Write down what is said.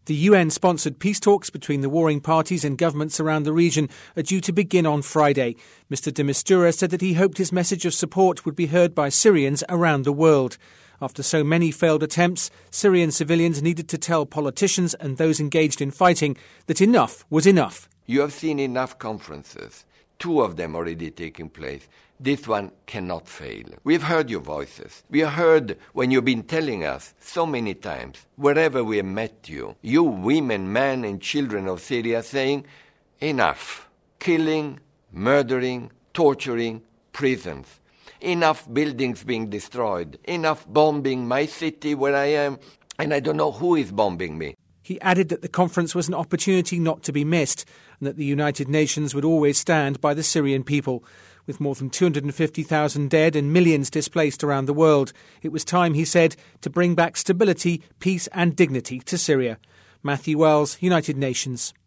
The UN-sponsored peace talks between the warring parties and governments around the region are due to begin on Friday. Mr de Mistura said that he hoped his message of support would be heard by Syrians around the world. After so many failed attempts, Syrian civilians needed to tell politicians and those engaged in fighting that enough was enough. You have seen enough conferences, 2 of them already taking place. This one cannot fail. We've heard your voices. We have heard when you've been telling us so many times, wherever we have met you, you women, men and children of Syria saying, enough. Killing, murdering, torturing, prisons. Enough buildings being destroyed. Enough bombing my city where I am. And I don't know who is bombing me. He added that the conference was an opportunity not to be missed and that the United Nations would always stand by the Syrian people. With more than 250,000 dead and millions displaced around the world, it was time, he said, to bring back stability, peace and dignity to Syria. Matthew Wells, United Nations.